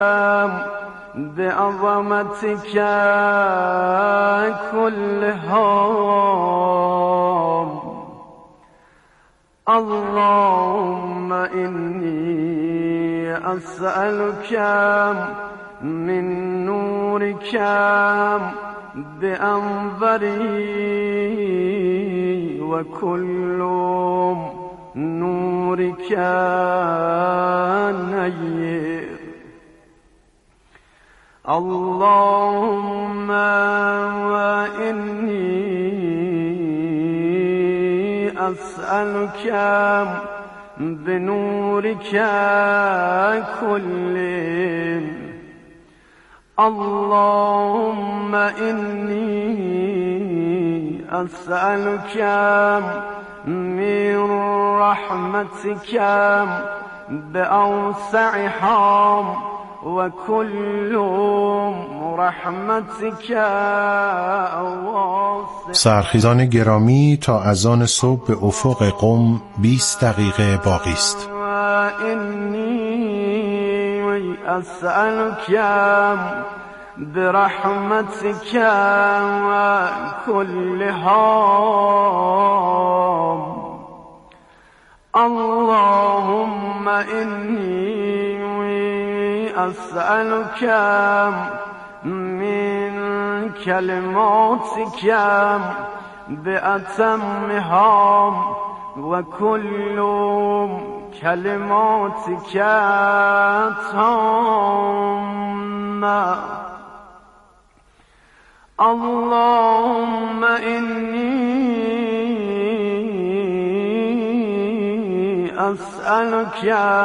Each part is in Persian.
بعظمتك كلها اللهم إني أسألك من نورك بأنظري وكل نورك نير اللهم وإني أسألك بنورك كله اللهم إني أسألك من رحمتك بأوسعها وكل رحمتك واسعة. سرخیزان گرامی تا اذان صبح به افق قم 20 دقیقه باقی است. إني أسألك برحمتك كلها اللهم إني أسألك من كلماتك بأتمها وكل كلماتك تامة اللهم إني أسألك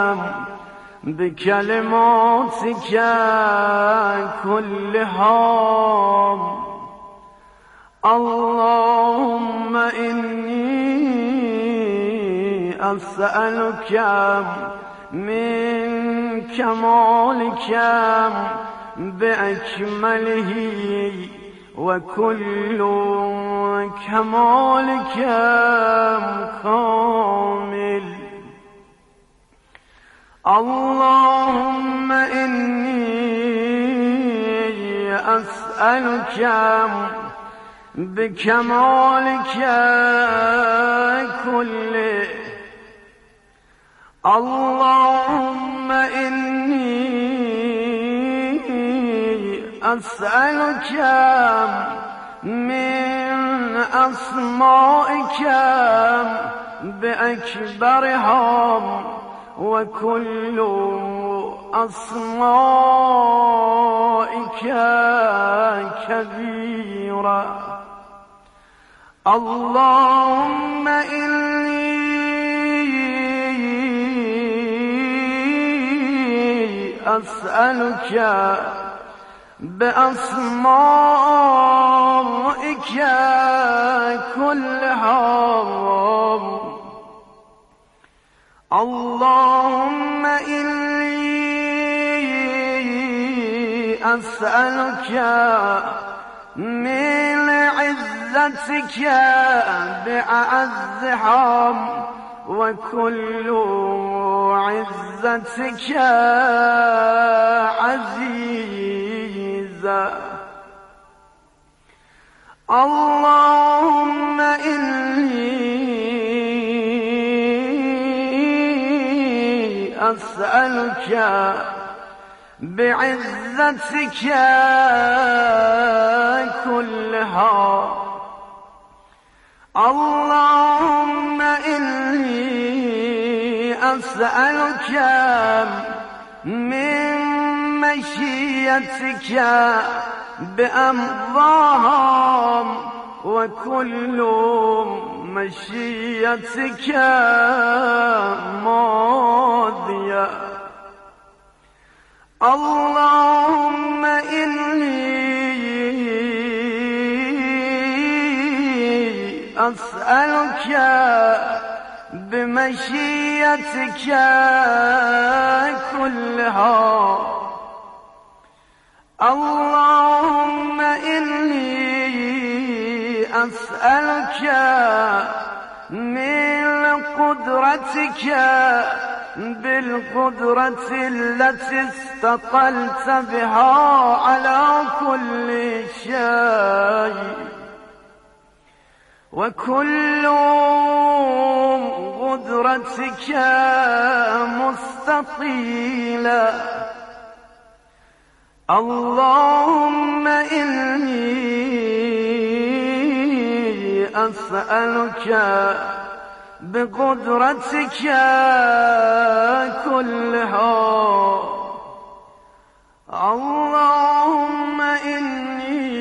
بكلماتك كلها اللهم إني أسألك من كمالك بأكمله وكل كمالك كامل اللهم إني أسألك بكمالك كله اللهم إني أسألك من أسمائك بأكبرها وكل أسمائك كبيرة اللهم إني أسألك بأسمائك كلها اللهم إني أسألك من عزتك بأعزها وكل عزتك عزيزة اللهم إني أسألك بعزتك كلها اللهم إني أسألك من مشيتك بأمضاها وكل مشيتك ماضية اللهم إني أسألك بمشيتك كلها اللهم إني أسألك من قدرتك بالقدرة التي استطلت بها على كل شيء، وكل قدرتك مستطيلة. اللهم إني أسألك بقدرتك كلها، اللهم إني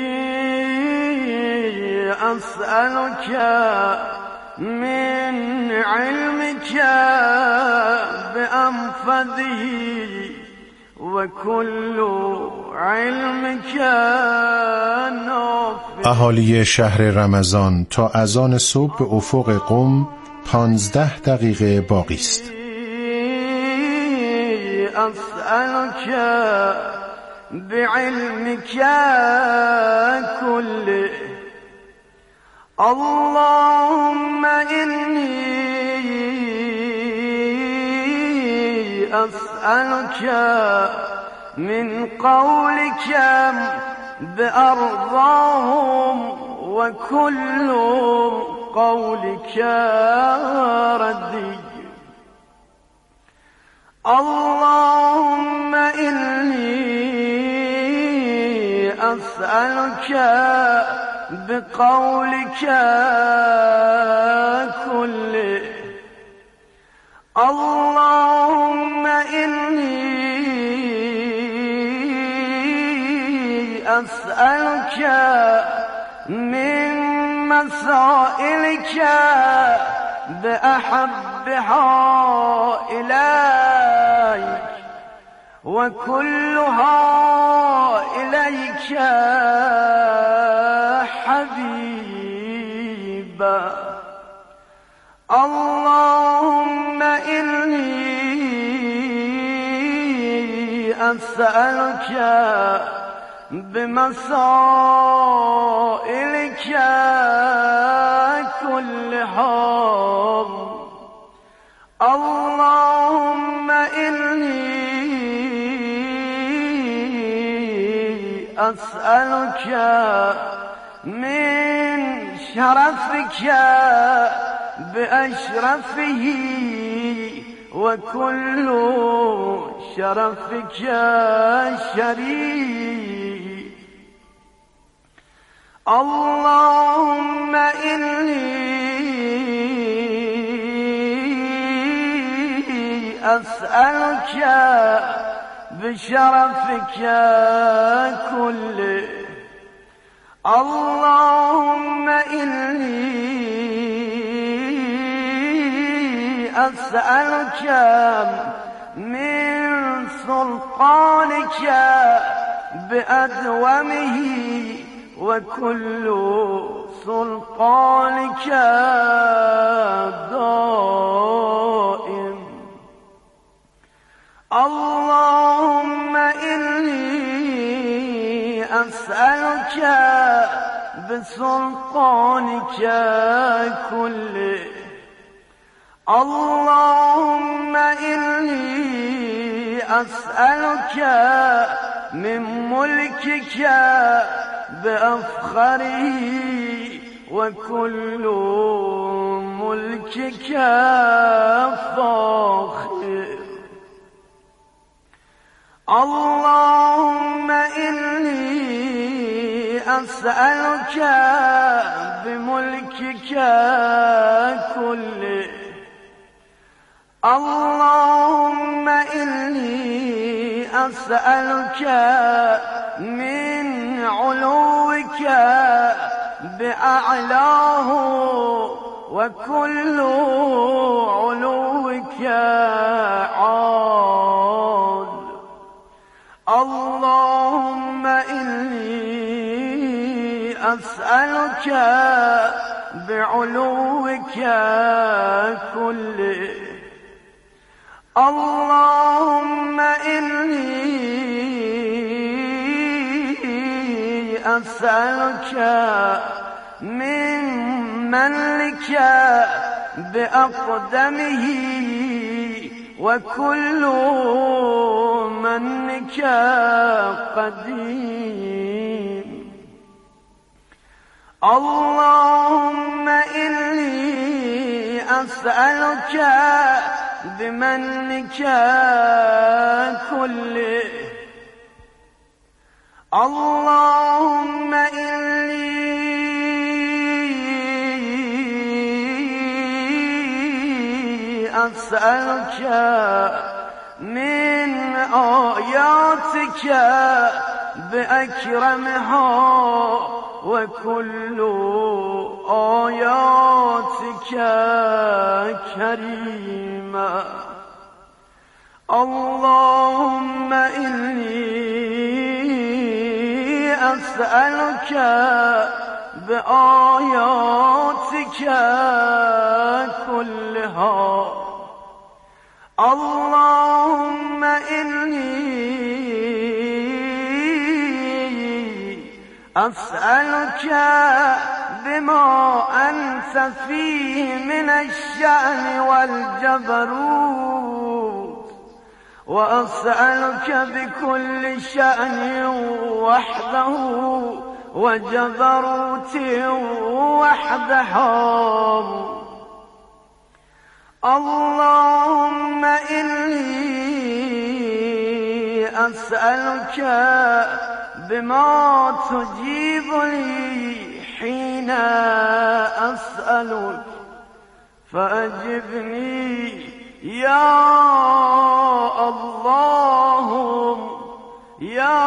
أسألك من علمك بأنفذه، وكل علمك نافذ. اهالی شهر رمضان، تا اذان صبح به افق قم 15 دقیقه باقی است. أسألك بعلمك كله، اللهم إني أسألك من قولك بأرضاهم، وكل قولك ردي. اللهم إني أسألك بقولك كله، اللهم إني أسألك من مسائلك بأحبها إليك، وكلها إليك حبيبا. اللهم إني أسألك بمسائلك كلها، اللهم إني أسألك من شرفك بأشرفه، وكل شرفك شريف. اللهم إني أسألك بشرفك كله، اللهم إني أسألك من سلطانك بأدومه، وكل سلطانك دائم. اللهم إني أسألك بسلطانك كله، اللهم إني أسألك من ملكك بأفخره، وكل ملكك فاخر. اللهم إني أسألك بملكك كله، اللهم إني أسألك من علوك بأعلاه، وكل علوك عال. اللهم إني أسألك بعلوك كله، اللهم إني أسألك من منك بأقدمه، وكل منك قديم اللهم إني أسألك بمنك كله اللهم إني أسألك من آياتك بأكرمها وكل آياتك كريمة اللهم إني أسألك بآياتك كلها اللهم إني أسألك بما أنت فيه من الشأن والجبروت وأسألك بكل شأن وحده وجبروت وحدها اللهم إني أسألك بما تجيب لي حين أسألك فأجبني يا اللهم يا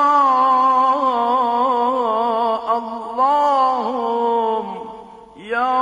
اللهم يا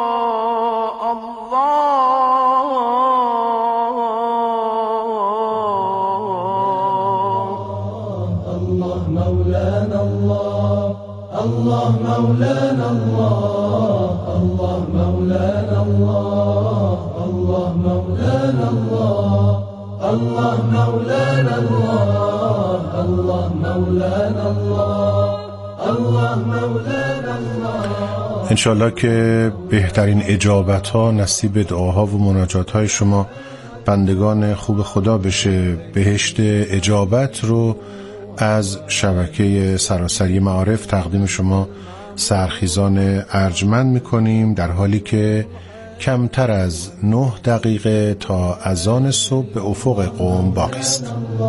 الله مولانا الله الله مولانا الله الله مولانا الله الله مولانا الله الله مولانا الله الله مولانا الله. انشالله که بهترین اجابت ها نصیب دعاها و مناجات های شما بندگان خوب خدا بشه. بهشت اجابت رو از شبکه سراسری معارف تقدیم شما سرخیزان ارجمند میکنیم، در حالی که کمتر از 9 دقیقه تا اذان صبح به افق قم باقی است.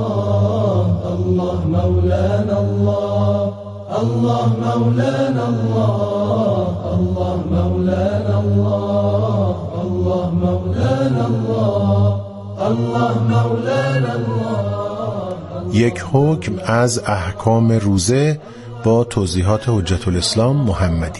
الله مولانا الله الله مولانا الله الله مولانا الله الله مولانا الله الله مولانا الله. یک حکم از احکام روزه با توضیحات حجت الاسلام محمدی.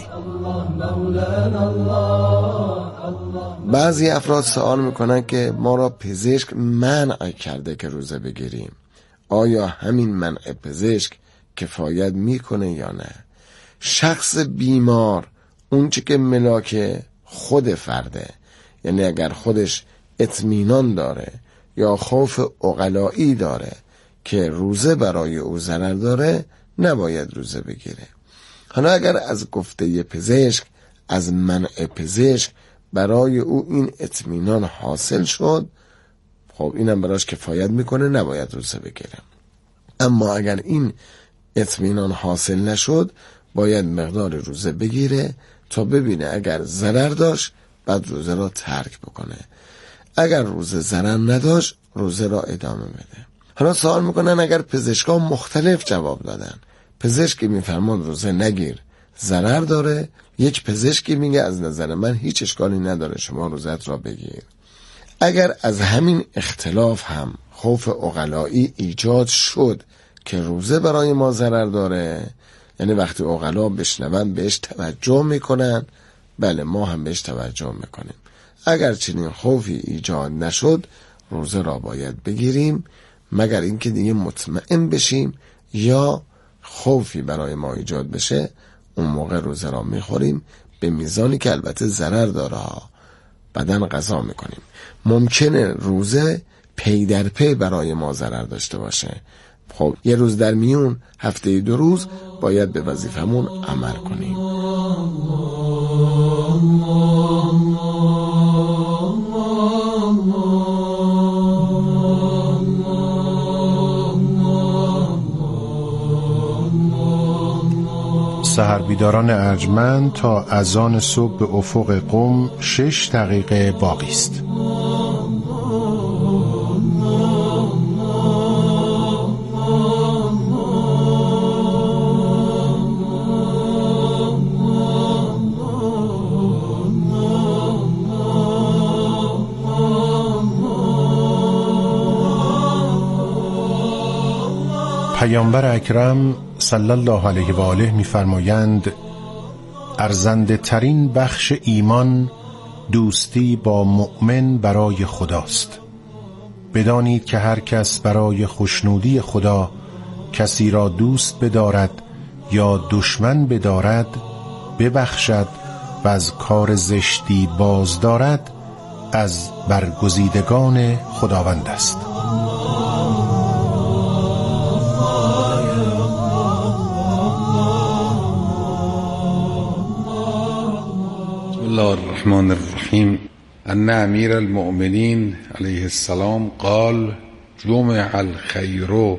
بعضی افراد سوال میکنن که ما را پزشک منع کرده که روزه بگیریم، آیا همین منع پزشک کفایت میکنه یا نه؟ شخص بیمار اون چی که ملاک خود فرده، یعنی اگر خودش اطمینان داره یا خوف عقلایی داره که روزه برای او ضرر داره، نباید روزه بگیره. حالا اگر از گفته پزشک، از منع پزشک برای او این اطمینان حاصل شد، خب اینم براش کفایت میکنه، نباید روزه بگیره. اما اگر این اطمینان حاصل نشد، باید مقدار روزه بگیره تا ببینه اگر ضرر داشت بعد روزه را ترک بکنه، اگر روزه ضرر نداشت روزه را ادامه بده. حالا سوال میکنن اگر پزشکان مختلف جواب دادن، پزشکی میفرمان روزه نگیر ضرر داره، یک پزشکی میگه از نظر من هیچ اشکالی نداره شما روزت را بگیر. اگر از همین اختلاف هم خوف عقلایی ایجاد شد که روزه برای ما ضرر داره، یعنی وقتی عقلا بشنون بهش توجه میکنن، بله ما هم بهش توجه میکنیم. اگر چنین خوفی ایجاد نشد روزه را باید بگیریم، مگر اینکه دیگه مطمئن بشیم یا خوفی برای ما ایجاد بشه، اون موقع روزه را میخوریم به میزانی که البته ضرر داره ها، بعدن قضا میکنیم. ممکنه روزه پی در پی برای ما ضرر داشته باشه، خب یه روز در میون هفته 2 روز باید به وظیفمون عمل کنیم. سحربیداران ارجمند تا اذان صبح به افق قم 6 دقیقه باقی است. پیامبر اکرم صلی الله علیه و آله می‌فرمایند ارزنده ترین بخش ایمان دوستی با مؤمن برای خداست. بدانید که هر کس برای خوشنودی خدا کسی را دوست بدارد یا دشمن بدارد، ببخشد و از کار زشتی باز دارد، از برگزیدگان خداوند است. بسم الله الرحمن الرحیم. ان امیر المؤمنین علیه السلام قال جمع الخیر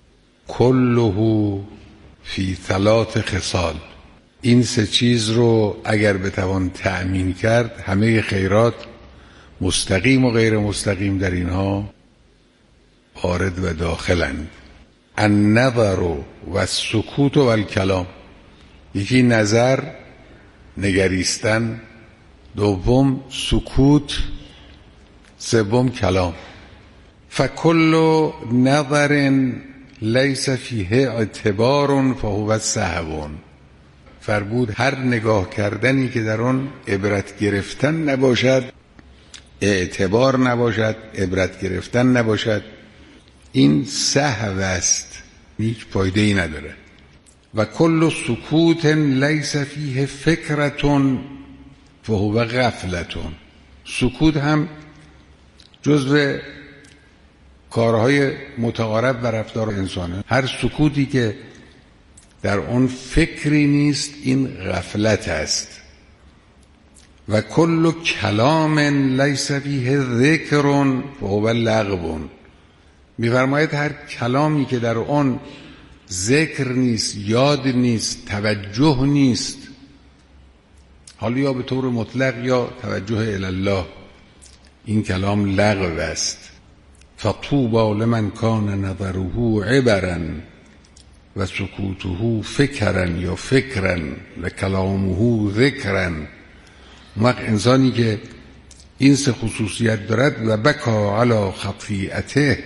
كله فی 3 خصال. این 3 چیز رو اگر بتوان تأمین کرد، همه خیرات مستقیم و غیر مستقیم در اینها وارد و داخلند. النظر و السکوت و الکلام. یکی نظر، نگریستن، دوم سکوت، سوم کلام. فکل نظر لیس فیه اعتبار فهو سهو. فرمود هر نگاه کردنی که در آن عبرت گرفتن نباشد، اعتبار نباشد، عبرت گرفتن نباشد، این سهو است، هیچ فایده ای نداره. و کل سکوت لیس فیه فکرتون فهو غفلتون. سکوت هم جزو کارهای متقارب و رفتار انسانه. هر سکوتی که در اون فکری نیست، این غفلت است. و کل کلام لیس فیه ذکر فهو لغو. می‌فرماید هر کلامی که در اون ذکر نیست، یاد نیست، توجه نیست، حالا یا به طور مطلق یا توجه الی الله، این کلام لغو است. فطوبى لمن کان نظره عبرا و سکوته فکرا یا فکرا و کلامه ذکرا. وقت انسانی که این 3 خصوصیت دارد و بکا علی خطیئته،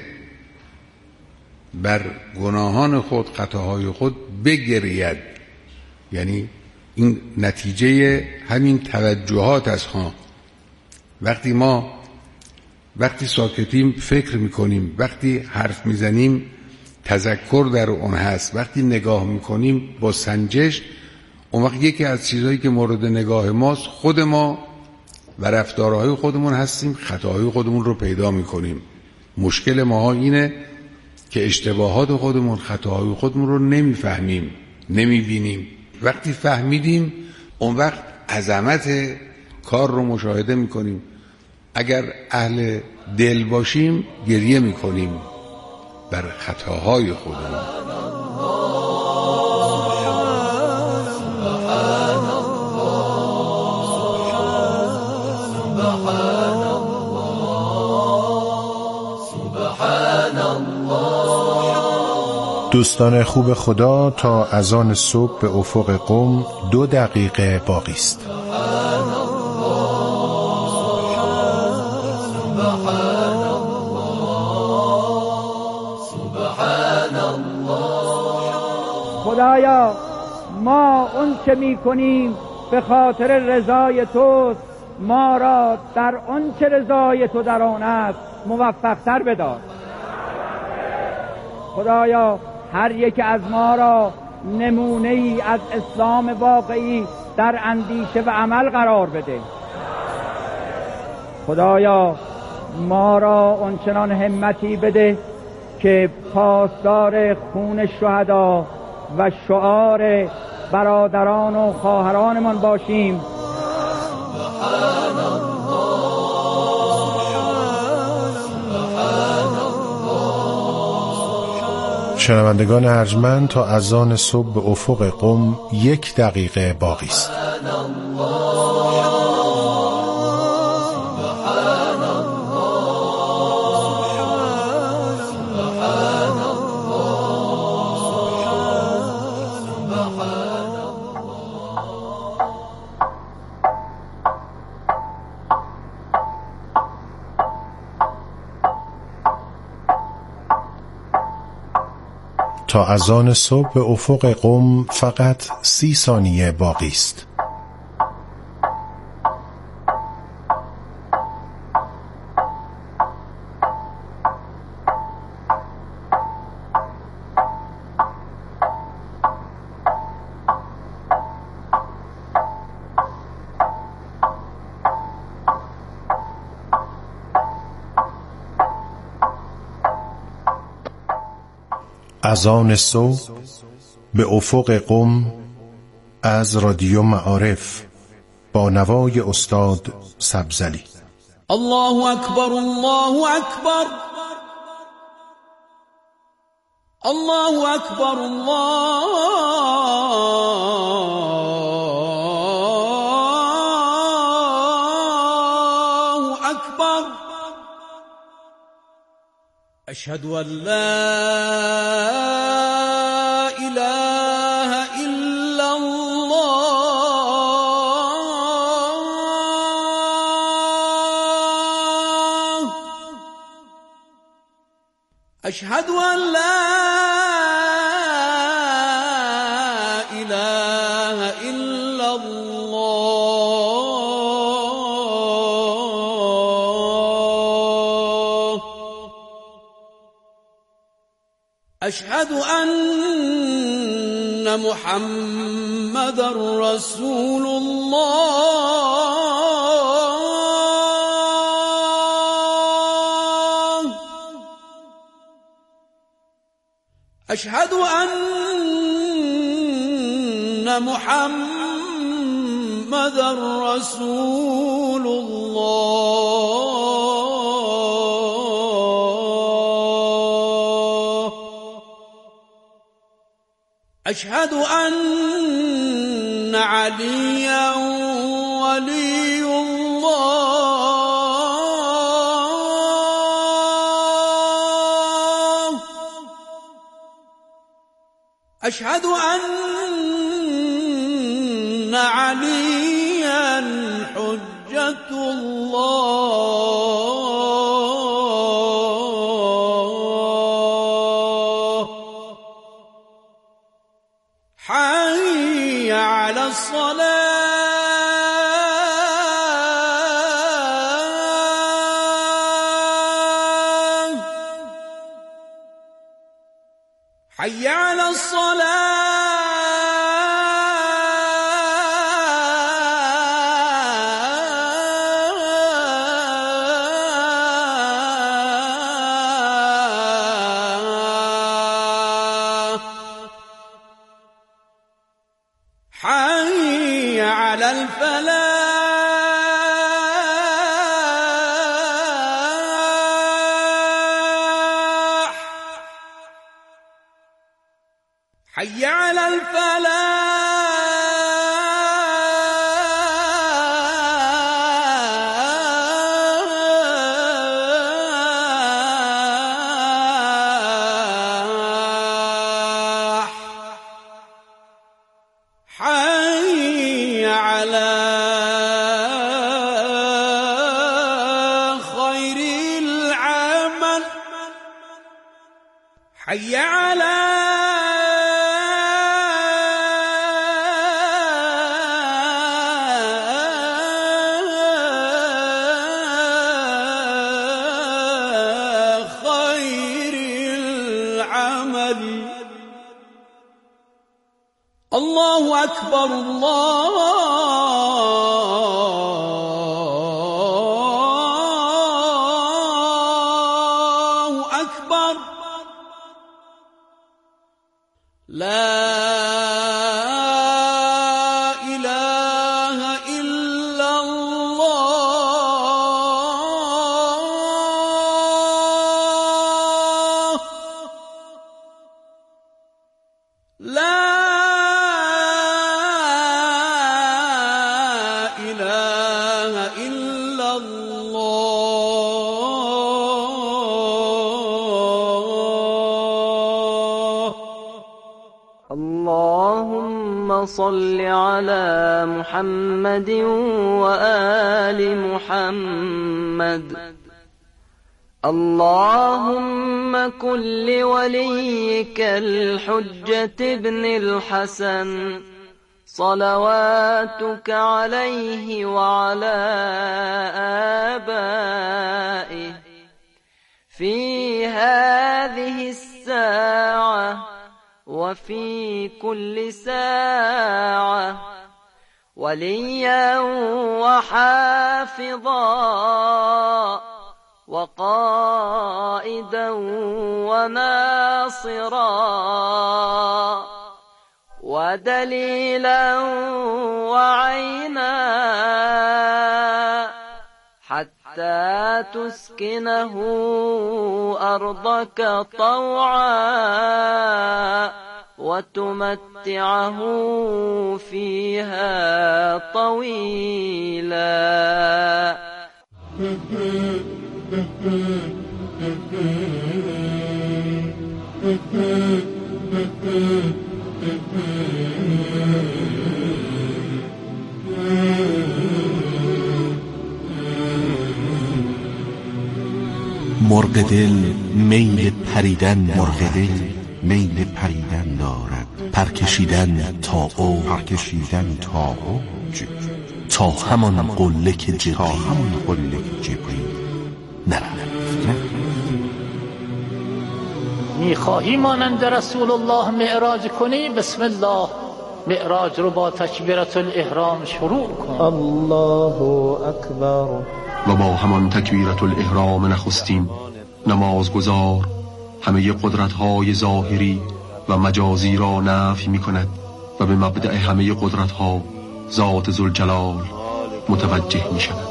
بر گناهان خود، خطاهای خود بگرید، یعنی این نتیجه همین توجهات است ها. وقتی ساکتیم فکر میکنیم، وقتی حرف میزنیم تذکر در اون هست، وقتی نگاه میکنیم با سنجش، اون وقت یکی از چیزهایی که مورد نگاه ماست خود ما و رفتارهای خودمون هستیم، خطاهای خودمون رو پیدا میکنیم. مشکل ما اینه که اشتباهات خودمون، خطاهای خودمون رو نمیفهمیم، نمیبینیم. وقتی فهمیدیم اون وقت عظمت کار رو مشاهده میکنیم. اگر اهل دل باشیم گریه میکنیم بر خطاهای خودمون. دوستان خوب خدا، تا اذان صبح به افق قم 2 دقیقه باقی است. خدایا ما اون چه می کنیم به خاطر رضای توست، ما را در اون چه رضای تو در آن است موفق تر بدار. خدایا هر یک از ما را نمونه ای از اسلام واقعی در اندیشه و عمل قرار بده. خدایا ما را اونچنان همتی بده که پاسدار خون شهدا و شعار برادران و خواهرانمان باشیم. شنوندگان ارجمند، تا اذان صبح به افق قم 1 دقیقه باقی است. تا اذان صبح به افق قم فقط 30 ثانیه باقی است. اذان صبح به افق قم از رادیو معارف با نوای استاد سبزلی. الله اکبر، الله اکبر، الله اکبر، الله اکبر. اشهد ان لا اله الا الله. اشهد ان لا اله الا الله. اشهد ان محمد رسول الله. اشهد ان محمد رسول الله. اشهد ان عليا ولي الله. اشهد ان عليا حجة الله. حي على الصلاة، حي على الصلاة، حي على الفلاح، حي على الفلاح، حي على خير العمل، حي على خير العمل. الله أكبر، الله أكبر. لا إله إلا الله. لا إله إلا الله. اللهم صل على محمد وآل محمد. اللهم كن لوليك الحجة ابن الحسن صلواتك عليه وعلى آبائه في هذه الساعة وفي كل ساعة وليا وحافظا وقائدا وناصرا ودليلا وعينا حتى تسكنه أرضك طوعا وتمتعه فيها طويلا. مرغ دل میل پریدن دارد، پرکشیدن تا اوج تا همان قله که جبرئیل نرفت. میخواهی مانند رسول الله معراج کنی؟ بسم الله، معراج رو با تکبیرة الاحرام شروع کن. الله اکبر. و با همان تکبیرة الاحرام نخستین نمازگزار همه قدرت‌های ظاهری و مجازی را نفی می‌کند و به مبدأ همه قدرت‌ها ذات ذوالجلال متوجه می‌شود.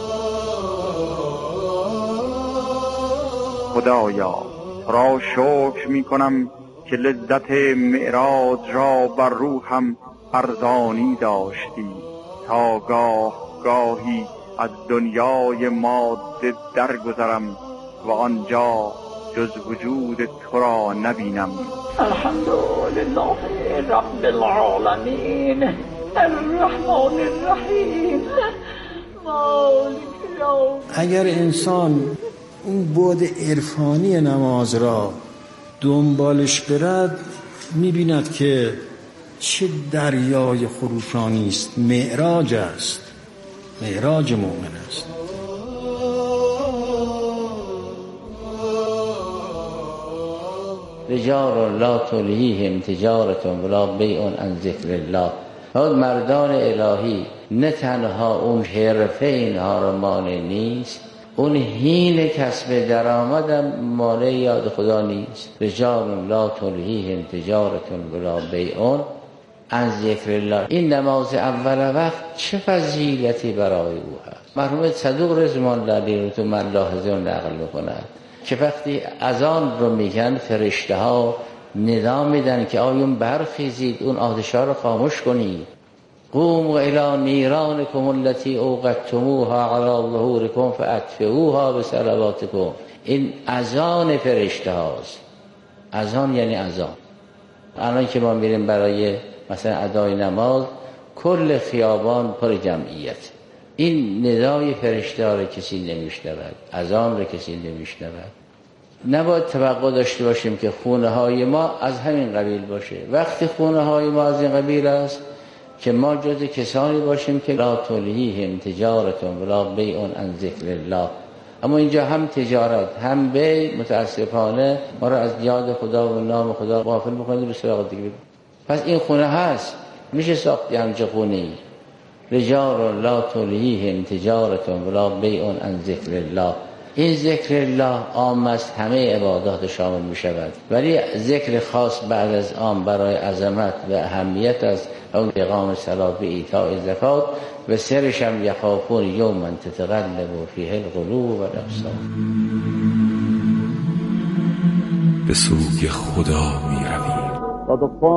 خدایا را شکر می‌کنم که لذت معراج را بر روحم ارزانی داشتی تا گاهی از دنیای ماده درگذرم و آنجا جز وجود تو را نبینم. الحمدلله رب العالمین الرحمن الرحیم مالک یوم. اگر انسان اون بعد عرفانی نماز را دنبالش برد می‌بیند که چه دریای خروشانی است. معراج است، معراج مؤمن است. رجال لا تلهیهم تجارة ولا بیع عن ذکر الله. مردان الهی نه تنها اون حرفه اینها را مانع نیست، اون حین کسب درآمدم مانع یاد خدا نیست. رجال لا تلهیهم تجارة ولا بیع عن ذکر الله. این نماز اول وقت چه فضیلتی برای او هست. مرحوم صدوق رضوان الله علیه رو تو ملاحظه نقل می‌کند که وقتی اذان رو میگن فرشته ها ندا میدن که آیون برخیزید، اون آتش‌ها رو خاموش کنید. قوموا الی نیرانکم التي اوقدتموها علی ظهورکم فاطفئوها بصلواتکم. این اذان فرشته هاست. اذان یعنی اذان. الان که ما میریم برای مثلا ادای نماز، کل خیابان پر جمعیت. این ندای فرشته ها را کسی نمیشنود، اذان را کسی نمیشنود. نباید توقع داشته باشیم که خونه های ما از همین قبیل باشه. وقتی خونه های ما از این قبیل است که ما جز کسانی باشیم که لا تلهیهم تجارة ولا بیع عن ذکر الله. اما اینجا هم تجارت هم بیع متاسفانه ما را از یاد خدا و نام خدا غافل می‌کنه. به سراغ دیگه پس این خونه هست، میشه ساخت همچه خونه‌ای. رجال لا تلهیهم تجارة ولا بیع عن ذکر الله. این ذکر الله عام است، همه عبادات شامل می شود، ولی ذکر خاص بعد از آن برای عظمت و اهمیت است. اون اقام صلات و ایتاء زکات و سرش هم یخافون یوما تتقلب فیه القلوب و الابصار. به سوی خدا می رویم.